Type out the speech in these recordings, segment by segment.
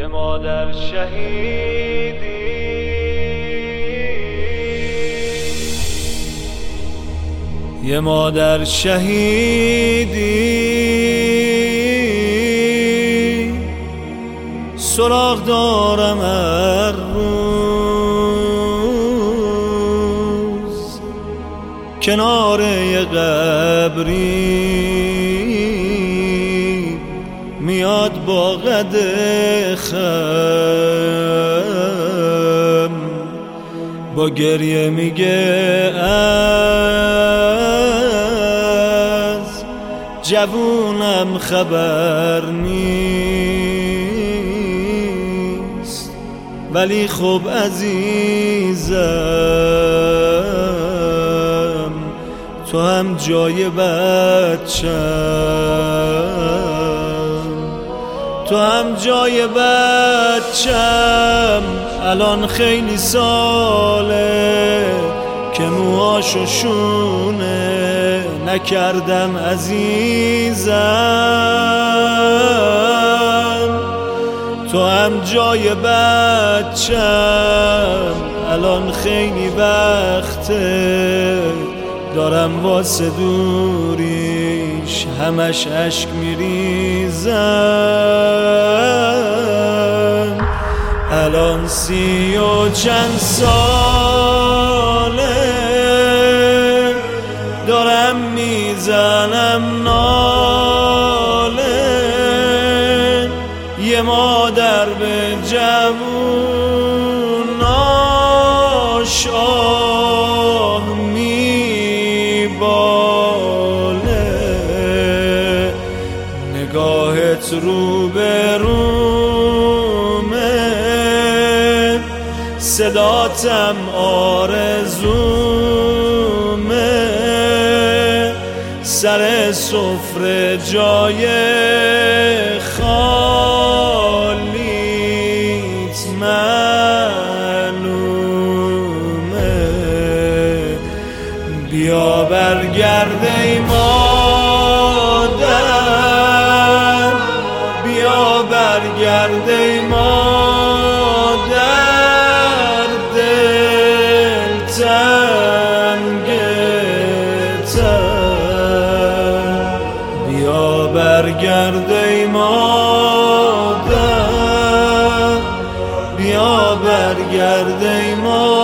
یه مادر شهیدی، یه مادر شهیدی، سراغ دارم هر روز کنار یه قبری، میاد با قد خم با گریه میگه از جوونم خبر نیست، ولی خب عزیزم تو هم جای بچم، تو هم جای بچم. الان خیلی ساله که موهاشو شونه نکردم عزیزم، تو هم جای بچم. الان خیلی وقته دارم واسه دوریش همش اشک میریزم. الان 30 و چند ساله دارم میزنم ناله، یه مادر به جووناش آه میباله، نگاهت رو به رومه، صداتم آرزومه، سر سفره جای خالیت معلومه. بیا برگرد ای مادر، بیا برگرد ای مادر، دل تنگتم. بیا برگرد ای مادر، بیا برگرد ای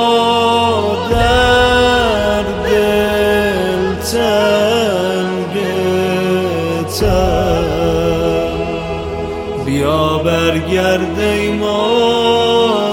مادر، دل تنگتم. بیا برگرد ای مادر.